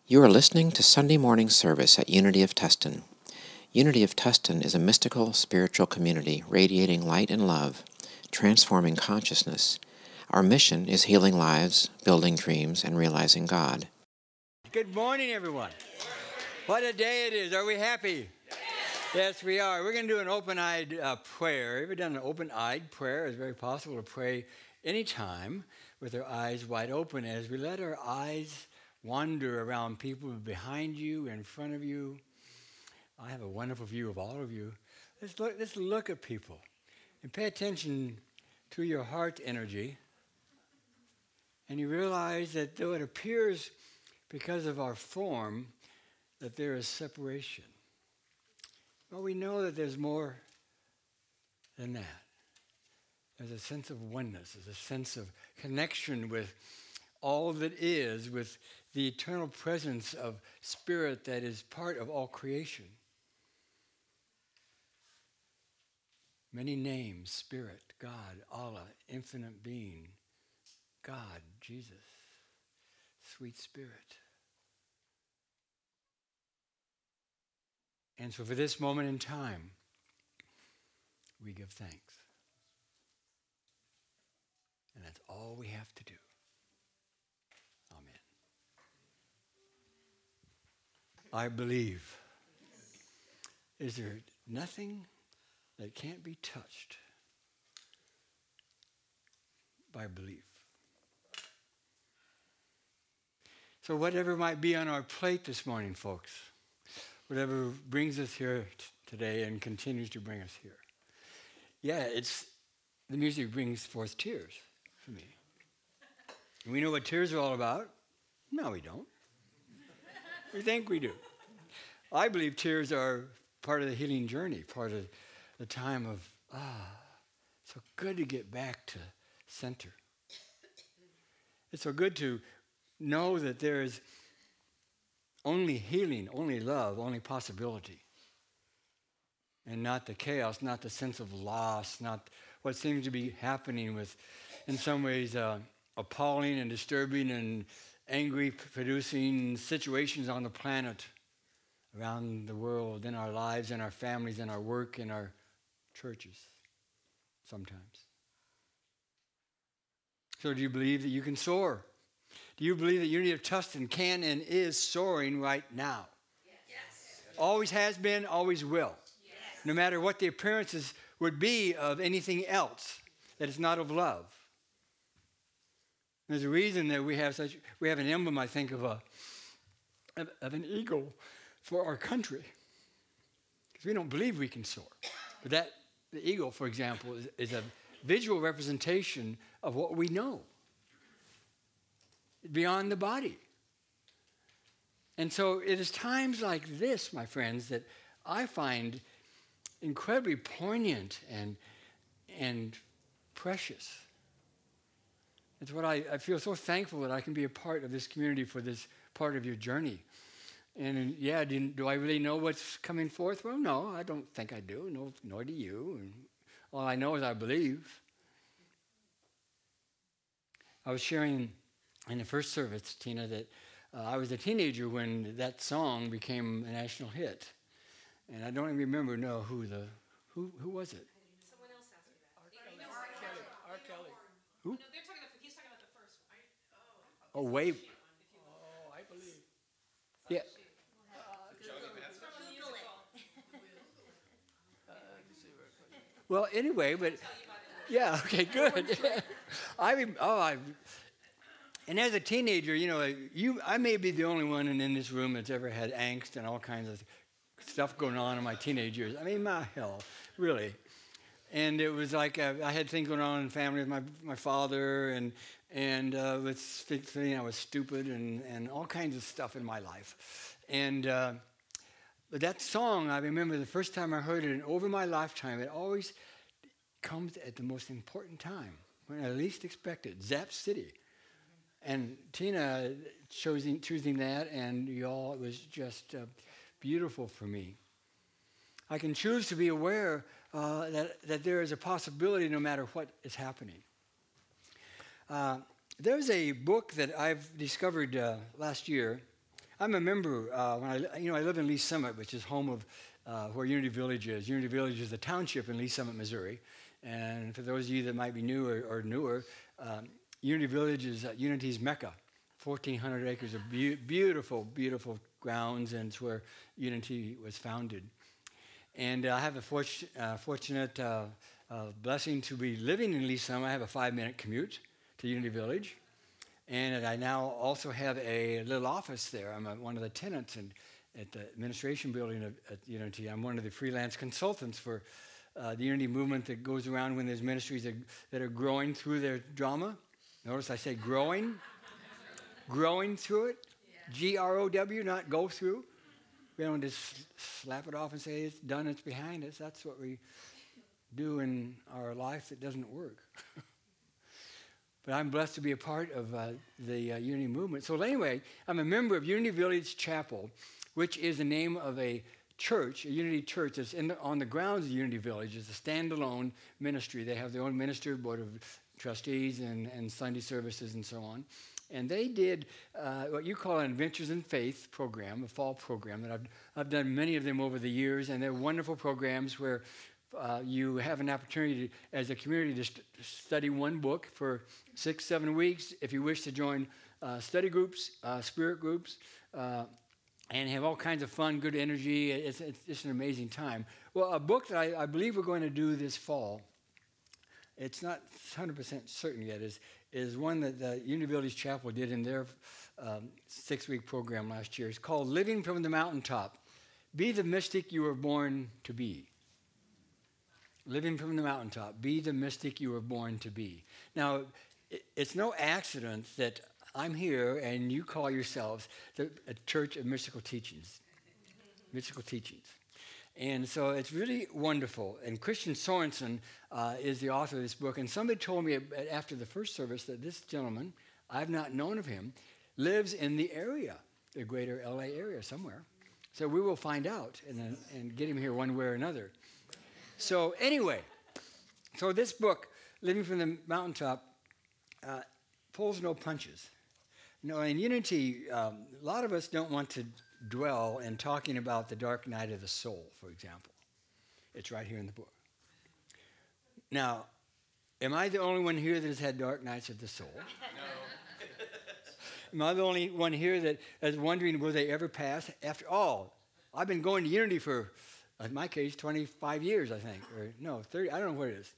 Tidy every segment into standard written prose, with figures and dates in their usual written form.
You are listening to Sunday morning service at Unity of Tustin. Unity of Tustin is a mystical, spiritual community radiating light and love, transforming consciousness. Our mission is healing lives, building dreams, and realizing God. Good morning, everyone. What a day it is. Are we happy? Yes, we are. We're going to do an open-eyed prayer. Have you ever done an open-eyed prayer? It's very possible to pray anytime with our eyes wide open as we let our eyes wander around people behind you, in front of you. I have a wonderful view of all of you. Let's look at people and pay attention to your heart energy. And you realize that though it appears because of our form that there is separation, well, we know that there's more than that. There's a sense of oneness. There's a sense of connection with all that is, with the eternal presence of Spirit that is part of all creation. Many names: Spirit, God, Allah, infinite being, God, Jesus, sweet Spirit. And so for this moment in time, we give thanks. And that's all we have to do. Amen. I believe. Is there nothing that can't be touched by belief? So whatever might be on our plate this morning, folks, whatever brings us here today and continues to bring us here. Yeah, the music brings forth tears for me. We know what tears are all about. No, we don't. We think we do. I believe tears are part of the healing journey, part of the time of, so good to get back to center. It's so good to know that there is only healing, only love, only possibility. And not the chaos, not the sense of loss, not what seems to be happening with, in some ways, appalling and disturbing and angry-producing situations on the planet, around the world, in our lives, in our families, in our work, in our churches, sometimes. So do you believe that you can soar? Do you believe that Unity of Tustin can and is soaring right now? Yes. Always has been, always will. Yes. No matter what the appearances would be of anything else that is not of love. There's a reason that we have an emblem, I think, of an eagle for our country. Because we don't believe we can soar. But the eagle, for example, is a visual representation of what we know. Beyond the body. And so it is times like this, my friends, that I find incredibly poignant and precious. It's what I feel so thankful that I can be a part of this community for this part of your journey. And yeah, do I really know what's coming forth? Well, no, I don't think I do. No, nor do you. And all I know is I believe. I was sharing in the first service, Tina, that I was a teenager when that song became a national hit. And I don't even remember who was it? Someone else asked me that. R. Kelly. Who? No, he's talking about the first one. Oh, wait. I believe. Yeah. Well, anyway, but yeah, okay, good. And as a teenager, I may be the only one in this room that's ever had angst and all kinds of stuff going on in my teenage years. I mean, my hell, really. And it was like I had things going on in family with my father, and with thinking I was stupid and all kinds of stuff in my life. And but that song, I remember the first time I heard it, and over my lifetime, it always comes at the most important time, when I least expect it. Zap City. And Tina choosing that, and y'all, it was just beautiful for me. I can choose to be aware that there is a possibility no matter what is happening. There's a book that I've discovered last year. I'm a member when I live in Lee Summit, which is home of where Unity Village is. Unity Village is a township in Lee Summit, Missouri. And for those of you that might be new or newer, Unity Village is Unity's Mecca. 1,400 acres of beautiful, beautiful grounds, and it's where Unity was founded. And I have the fortunate blessing to be living in Lee Summit. I have a 5-minute commute to Unity Village. And I now also have a little office there. I'm one of the tenants at the administration building at Unity. I'm one of the freelance consultants for the Unity movement that goes around when there's ministries that are growing through their drama. Notice I say growing. Growing through it. Yeah. G-R-O-W, not go through. We don't just slap it off and say it's done, it's behind us. That's what we do in our life that doesn't work. But I'm blessed to be a part of the Unity movement. So anyway, I'm a member of Unity Village Chapel, which is the name of a church, a Unity church that's on the grounds of Unity Village. It's a standalone ministry. They have their own minister, board of trustees, and Sunday services and so on. And they did what you call an Adventures in Faith program, a fall program that I've done many of them over the years, and they're wonderful programs where you have an opportunity to, as a community to study one book for 6-7 weeks. If you wish to join study groups, spirit groups, and have all kinds of fun, good energy. It's just an amazing time. Well, a book that I believe we're going to do this fall, it's not 100% certain yet, is one that the Unity Village Chapel did in their 6-week program last year. It's called Living from the Mountaintop. Be the mystic you were born to be. Living from the mountaintop. Be the mystic you were born to be. Now, it's no accident that I'm here and you call yourselves a church of mystical teachings. Mystical teachings. And so it's really wonderful. And Christian Sorensen is the author of this book. And somebody told me after the first service that this gentleman, I've not known of him, lives in the area, the greater LA area somewhere. So we will find out and get him here one way or another. So anyway, so this book, Living from the Mountaintop, pulls no punches. No, in Unity, a lot of us don't want to dwell in talking about the dark night of the soul, for example. It's right here in the book. Now, am I the only one here that has had dark nights of the soul? No. Am I the only one here that is wondering, will they ever pass? After all, I've been going to Unity for, in my case, 25 years, I think. Or no, 30, I don't know what it is.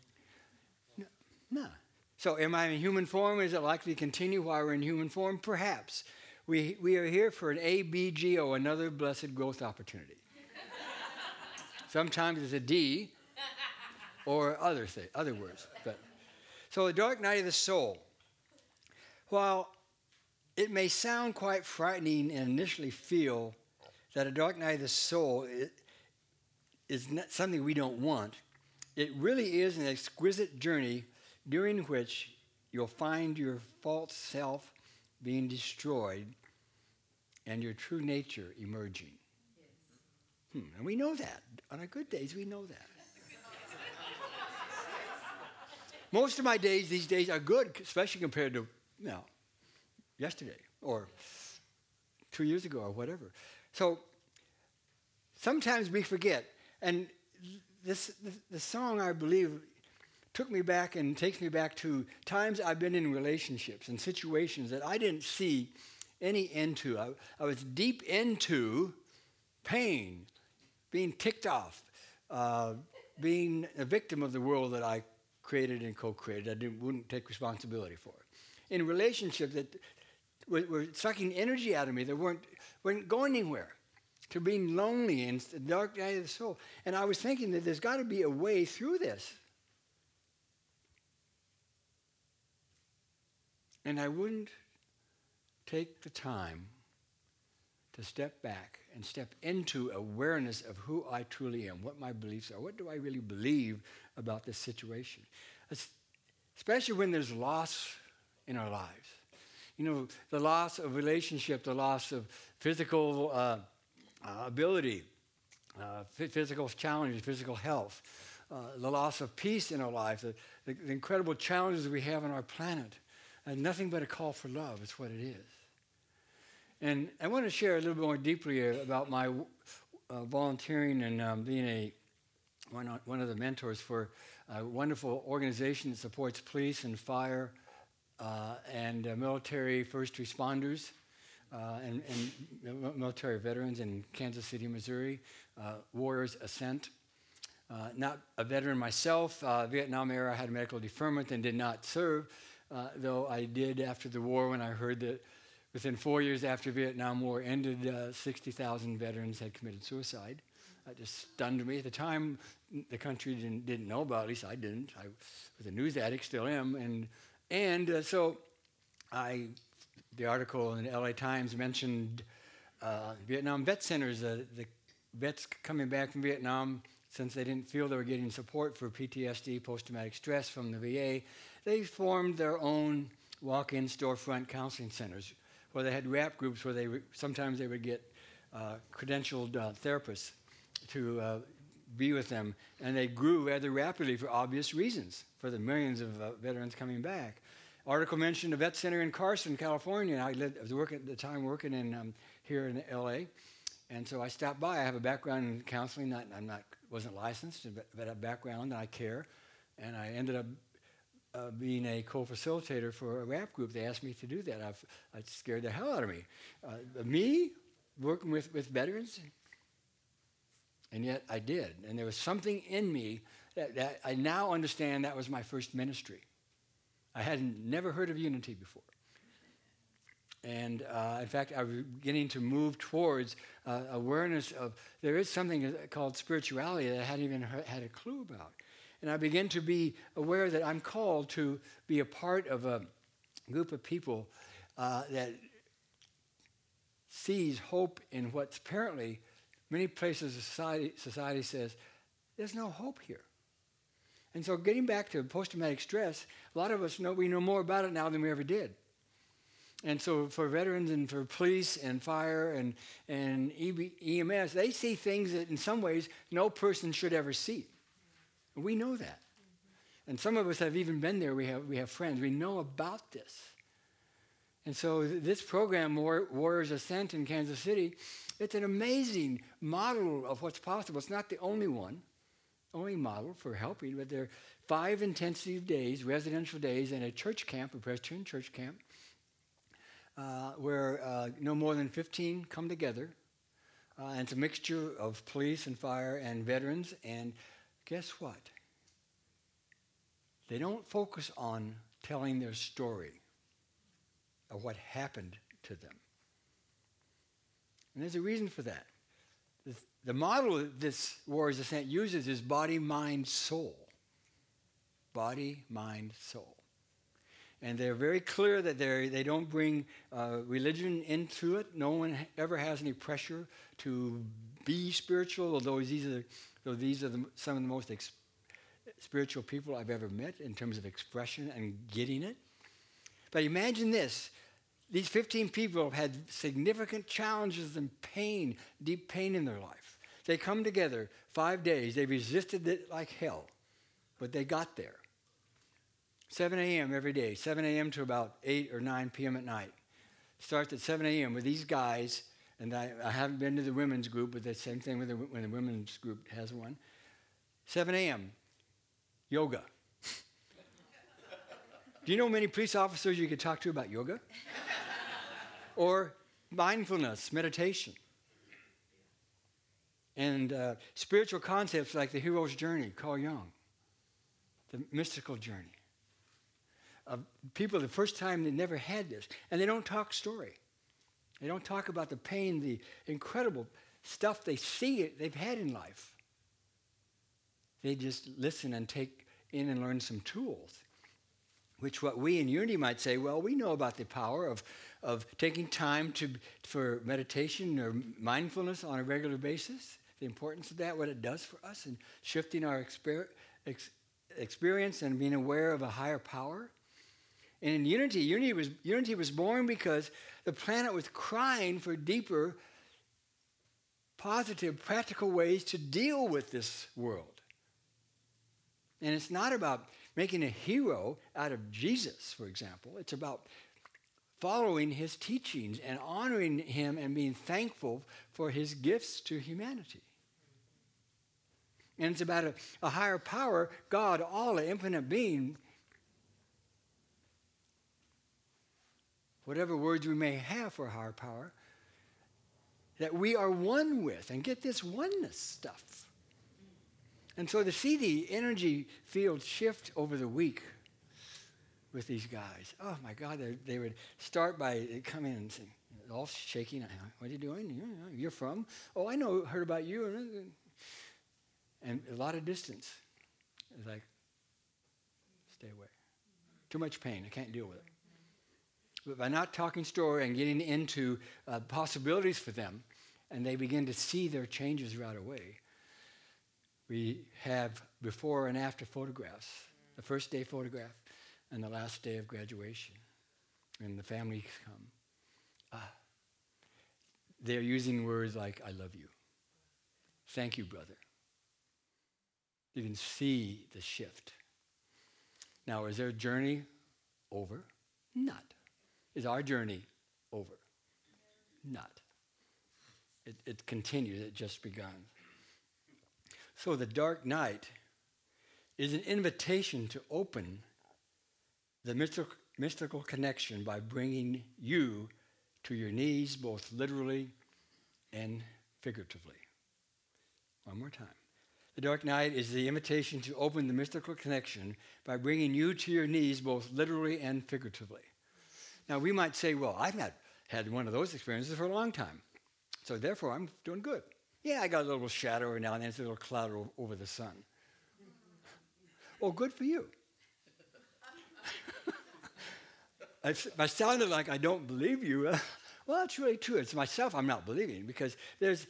No. So am I in human form? Is it likely to continue while we're in human form? Perhaps. We are here for an ABGO, another blessed growth opportunity. Sometimes it's a D or other words. But so the dark night of the soul. While it may sound quite frightening and initially feel that a dark night of the soul is not something we don't want, it really is an exquisite journey during which you'll find your false self being destroyed and your true nature emerging. Yes. And we know that. On our good days, we know that. Most of my days these days are good, especially compared to, yesterday or 2 years ago or whatever. So sometimes we forget. And the song, I believe, took me back and takes me back to times I've been in relationships and situations that I didn't see any end to. I was deep into pain, being ticked off, being a victim of the world that I created and co-created. I wouldn't take responsibility for it. In relationships that were sucking energy out of me that weren't going anywhere, to being lonely and the dark night of the soul. And I was thinking that there's got to be a way through this. And I wouldn't take the time to step back and step into awareness of who I truly am, what my beliefs are, what do I really believe about this situation, especially when there's loss in our lives. The loss of relationship, the loss of physical ability, physical challenges, physical health, the loss of peace in our life, the incredible challenges we have on our planet. And nothing but a call for love is what it is. And I want to share a little bit more deeply about my volunteering and being one of the mentors for a wonderful organization that supports police and fire and military first responders and military veterans in Kansas City, Missouri, Warriors Ascent. Not a veteran myself. Vietnam era, I had medical deferment and did not serve, though I did after the war when I heard that within 4 years after Vietnam War ended, 60,000 veterans had committed suicide. That just stunned me. At the time, the country didn't know about it. At least I didn't. I was a news addict, still am. So the article in the LA Times mentioned Vietnam vet centers, the vets coming back from Vietnam, since they didn't feel they were getting support for PTSD, post-traumatic stress from the VA, they formed their own walk-in storefront counseling centers where they had rap groups where sometimes they would get credentialed therapists to be with them. And they grew rather rapidly for obvious reasons, for the millions of veterans coming back. Article mentioned a vet center in Carson, California. I was working at the time in here in LA. And so I stopped by. I have a background in counseling. Wasn't licensed, but a background, and I care. And I ended up being a co-facilitator for a rap group. They asked me to do that. It scared the hell out of me. Me working with veterans, and yet I did. And there was something in me that I now understand that was my first ministry. I had never heard of Unity before. And in fact, I was beginning to move towards awareness of there is something called spirituality that I hadn't even had a clue about. And I began to be aware that I'm called to be a part of a group of people that sees hope in what's apparently many places of society says, there's no hope here. And so getting back to post-traumatic stress, a lot of us know more about it now than we ever did. And so for veterans and for police and fire and EMS, they see things that in some ways no person should ever see. We know that. And some of us have even been there. We have friends. We know about this. And so this program, Warriors Ascent in Kansas City, it's an amazing model of what's possible. It's not the only model for helping, but there are 5 intensive days, residential days, and a church camp, a Presbyterian church camp, where no more than 15 come together. And it's a mixture of police and fire and veterans. And guess what? They don't focus on telling their story of what happened to them. And there's a reason for that. The model that this Warriors Ascent uses is body, mind, soul. Body, mind, soul. And they're very clear that they don't bring religion into it. No one ever has any pressure to be spiritual, although these are some of the most spiritual people I've ever met in terms of expression and getting it. But imagine this. These 15 people have had significant challenges and pain, deep pain in their life. They come together 5 days. They resisted it like hell, but they got there. 7 a.m. every day, 7 a.m. to about 8 or 9 p.m. at night. Starts at 7 a.m. with these guys, and I haven't been to the women's group, but the same thing when the women's group has one. 7 a.m., yoga. Do you know many police officers you could talk to about yoga? Or mindfulness, meditation. And spiritual concepts like the hero's journey, Carl Jung, the mystical journey. People, the first time they never had this. And they don't talk story. They don't talk about the pain, the incredible stuff they've had in life. They just listen and take in and learn some tools, which what we in Unity might say, well, we know about the power of taking time for meditation or mindfulness on a regular basis, the importance of that, what it does for us, and shifting our experience and being aware of a higher power. And in Unity was born because the planet was crying for deeper, positive, practical ways to deal with this world. And it's not about making a hero out of Jesus, for example. It's about following his teachings and honoring him and being thankful for his gifts to humanity. And it's about a higher power, God, all the infinite being. Whatever words we may have for higher power, that we are one with. And get this oneness stuff. And so to see the energy field shift over the week with these guys, oh my God, they would start by come in and sing, all shaking. What are you doing? You're from? Oh, I know, heard about you. And a lot of distance. It's like, stay away. Too much pain. I can't deal with it. But by not talking story and getting into possibilities for them, and they begin to see their changes right away, we have before and after photographs, the first day photograph and the last day of graduation. And the families come. They're using words like, I love you. Thank you, brother. You can see the shift. Now, is their journey over? Not. Is our journey over? Not. It continues. It just begun. So the dark night is an invitation to open the mystical connection by bringing you to your knees, both literally and figuratively. One more time. The dark night is the invitation to open the mystical connection by bringing you to your knees, both literally and figuratively. Now, we might say, well, I've not had one of those experiences for a long time, so therefore I'm doing good. Yeah, I got a little shadow every now and then, it's a little cloud over the sun. Well, good for you. I sounded like I don't believe you. Well, it's really true. It's myself I'm not believing, because there's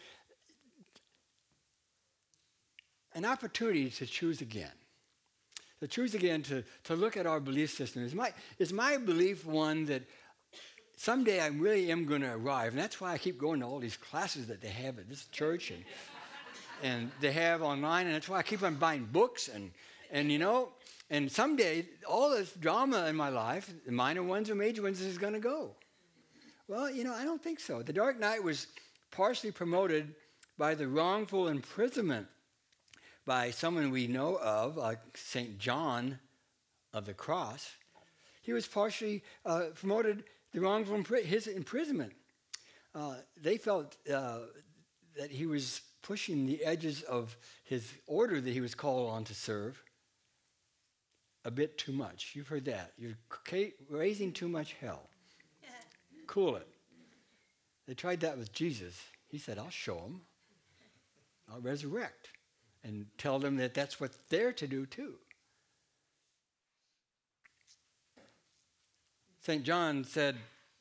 an opportunity to choose again. To choose again, to look at our belief system. Is my belief one that someday I really am going to arrive? And that's why I keep going to all these classes that they have at this church and they have online. And that's why I keep on buying books and someday all this drama in my life, the minor ones or major ones, is going to go. Well, I don't think so. The dark night was partially promoted by the wrongful imprisonment by someone we know of, like St. John of the Cross. He was partially promoted the wrongful his imprisonment. They felt that he was pushing the edges of his order that he was called on to serve a bit too much. You've heard that. You're raising too much hell. Cool it. They tried that with Jesus. He said, I'll show them. I'll resurrect. And tell them that that's what they're to do too. St. John said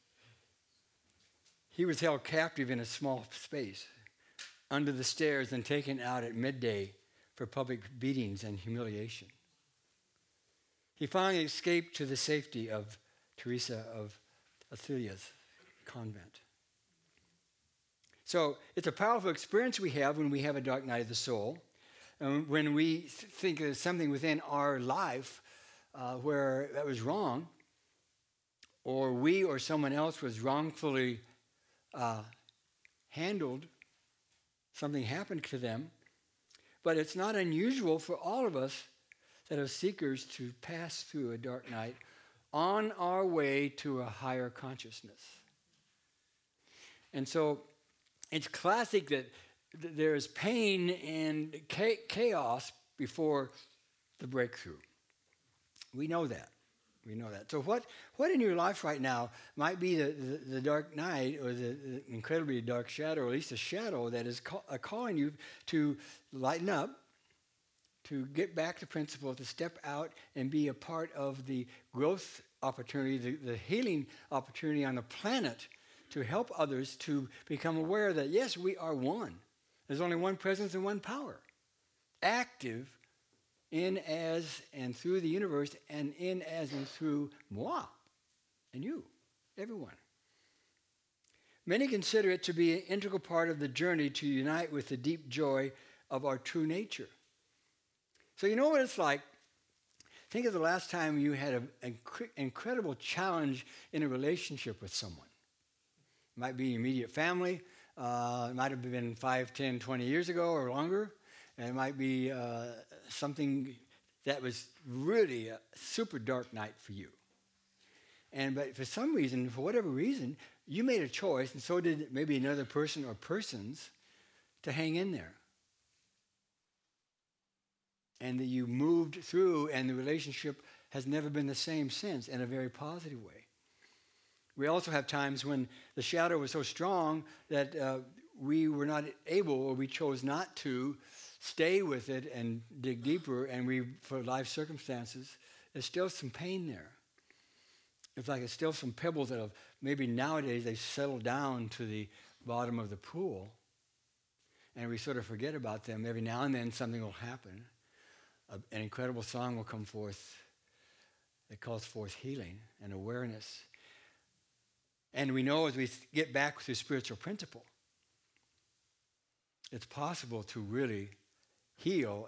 he was held captive in a small space under the stairs and taken out at midday for public beatings and humiliation. He finally escaped to the safety of Teresa of Avilia's convent. So it's a powerful experience we have when we have a dark night of the soul. When we think there's something within our life where that was wrong, or we or someone else was wrongfully handled, something happened to them, but it's not unusual for all of us that are seekers to pass through a dark night on our way to a higher consciousness. And so it's classic that there's pain and chaos before the breakthrough. We know that. We know that. So what in your life right now might be the dark night or the incredibly dark shadow, or at least a shadow that is calling you to lighten up, to get back to principle, to step out and be a part of the growth opportunity, the healing opportunity on the planet, to help others to become aware that, yes, we are one. There's only one presence and one power, active in, as, and through the universe, and in, as, and through moi, and you, everyone. Many consider it to be an integral part of the journey to unite with the deep joy of our true nature. So you know what it's like Think of the last time you had an incredible challenge in a relationship with someone. It might be your immediate family. It might have been 5, 10, 20 years ago or longer. And it might be something that was really a super dark night for you. But for some reason, for whatever reason, you made a choice, and so did maybe another person or persons, to hang in there. And that you moved through, and the relationship has never been the same since, in a very positive way. We also have times when the shadow was so strong that we were not able, or we chose not to, stay with it and dig deeper, and for life circumstances, there's still some pain there. It's like it's still some pebbles that have, maybe nowadays they settle down to the bottom of the pool, and we sort of forget about them. Every now and then something will happen. An incredible song will come forth that calls forth healing and awareness. And we know as we get back to spiritual principle, it's possible to really heal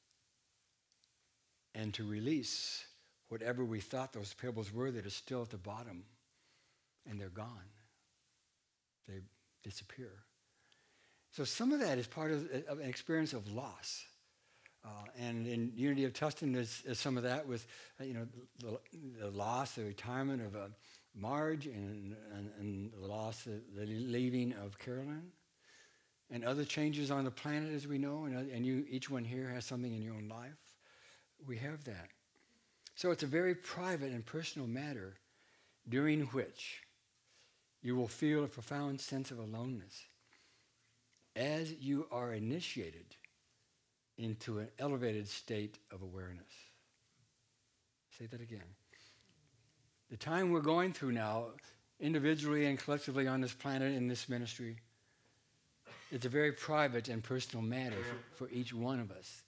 and to release whatever we thought those pebbles were that are still at the bottom, and they're gone. They disappear. So some of that is part of an experience of loss. And in Unity of Tustin, there's some of that with, the loss, the retirement of Marge, and the loss, the leaving of Carolyn, and other changes on the planet, as we know, and you, each one here has something in your own life. We have that. So it's a very private and personal matter during which you will feel a profound sense of aloneness as you are initiated into an elevated state of awareness. Say that again. The time we're going through now, individually and collectively on this planet in this ministry, it's a very private and personal matter for each one of us.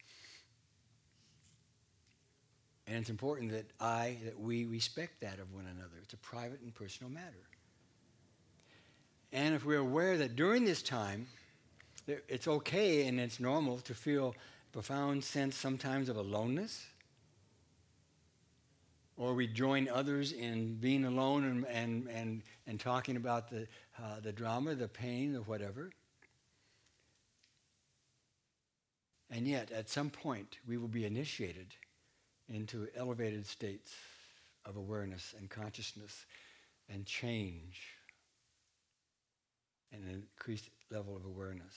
And it's important that we respect that of one another. It's a private and personal matter. And if we're aware that during this time, it's okay and it's normal to feel a profound sense sometimes of aloneness, or we join others in being alone and talking about the drama, the pain, or whatever. And yet, at some point, we will be initiated into elevated states of awareness and consciousness and change and an increased level of awareness.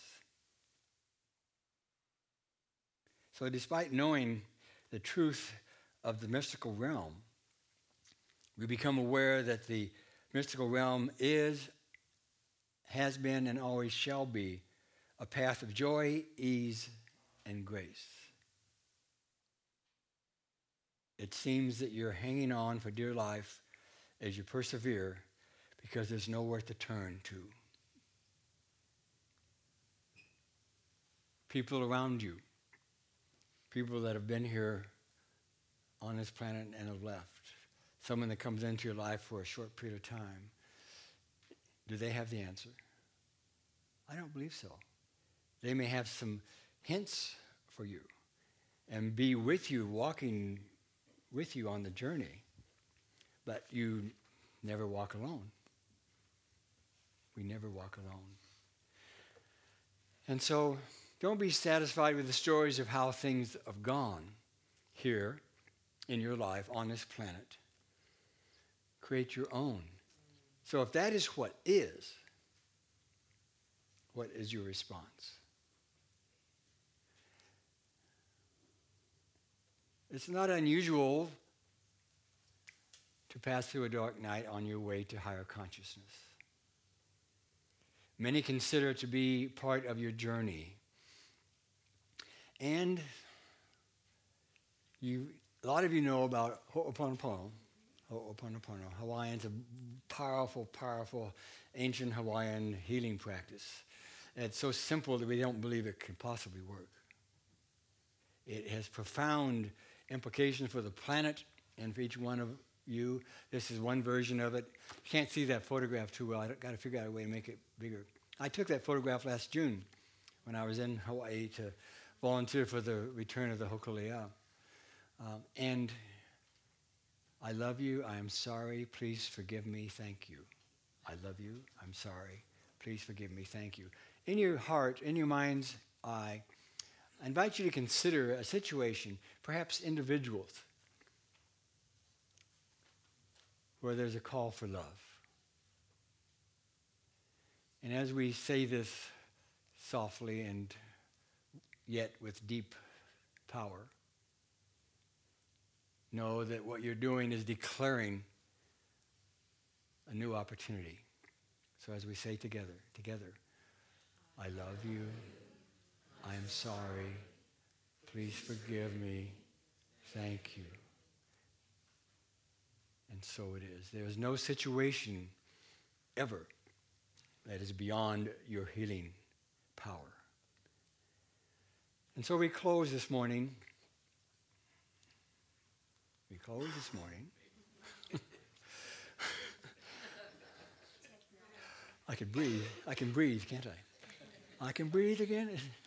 So despite knowing the truth of the mystical realm, we become aware that the mystical realm has been, and always shall be a path of joy, ease, and grace. It seems that you're hanging on for dear life as you persevere because there's nowhere to turn to. People around you, people that have been here on this planet and have left, someone that comes into your life for a short period of time, do they have the answer? I don't believe so. They may have some hints for you and be with you, walking with you on the journey, but you never walk alone. We never walk alone. And so don't be satisfied with the stories of how things have gone here in your life on this planet. Create your own. So if that is what is your response? It's not unusual to pass through a dark night on your way to higher consciousness. Many consider it to be part of your journey. And a lot of you know about Ho'oponopono. Ho'oponopono. Hawaiian's a powerful, powerful ancient Hawaiian healing practice. It's so simple that we don't believe it can possibly work. It has profound implications for the planet and for each one of you. This is one version of it. You can't see that photograph too well. I've got to figure out a way to make it bigger. I took that photograph last June when I was in Hawaii to volunteer for the return of the Hokulea. And I love you. I am sorry. Please forgive me. Thank you. I love you. I'm sorry. Please forgive me. Thank you. In your heart, in your mind's eye, I invite you to consider a situation, perhaps individuals, where there's a call for love. And as we say this softly and yet with deep power, know that what you're doing is declaring a new opportunity. So as we say together, I love you. I am sorry. Please forgive me. Thank you. And so it is. There is no situation ever that is beyond your healing power. And so we close this morning. I can breathe, can't I? I can breathe again.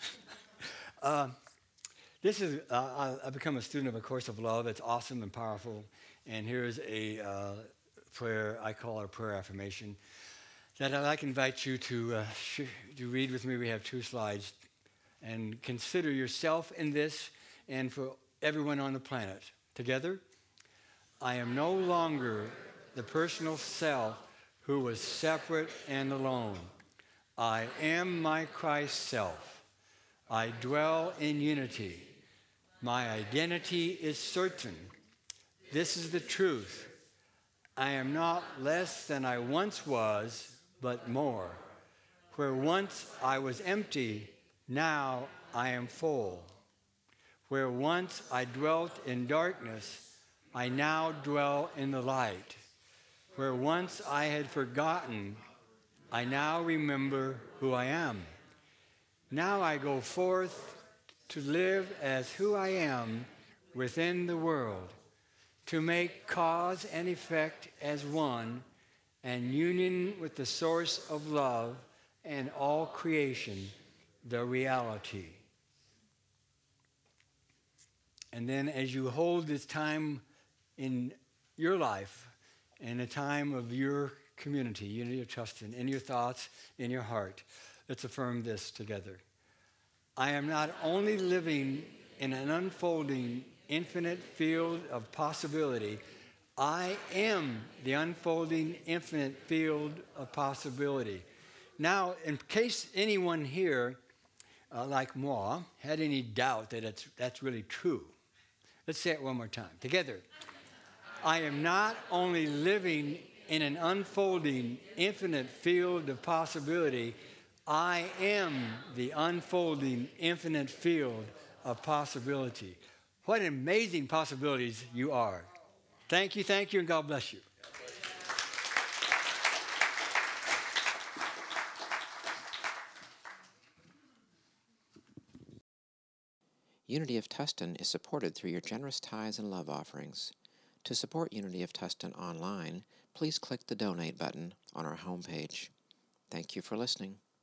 This is, I've become a student of A Course of Love. It's awesome and powerful. And here's a prayer, I call it a prayer affirmation, that I'd like to invite you to read with me. We have 2 slides. And consider yourself in this and for everyone on the planet. Together, I am no longer the personal self who was separate and alone. I am my Christ self. I dwell in unity. My identity is certain. This is the truth. I am not less than I once was, but more. Where once I was empty, now I am full. Where once I dwelt in darkness, I now dwell in the light. Where once I had forgotten, I now remember who I am. Now I go forth to live as who I am within the world, to make cause and effect as one, and union with the source of love and all creation, the reality. And then as you hold this time in your life, in a time of your community, Unity of Tustin, in your thoughts, in your heart, let's affirm this together. I am not only living in an unfolding, infinite field of possibility, I am the unfolding, infinite field of possibility. Now, in case anyone here, like moi, had any doubt that that's really true, let's say it one more time. Together. I am not only living in an unfolding, infinite field of possibility, I am the unfolding, infinite field of possibility. What amazing possibilities you are. Thank you, and God bless you. Unity of Tustin is supported through your generous tithes and love offerings. To support Unity of Tustin online, please click the Donate button on our homepage. Thank you for listening.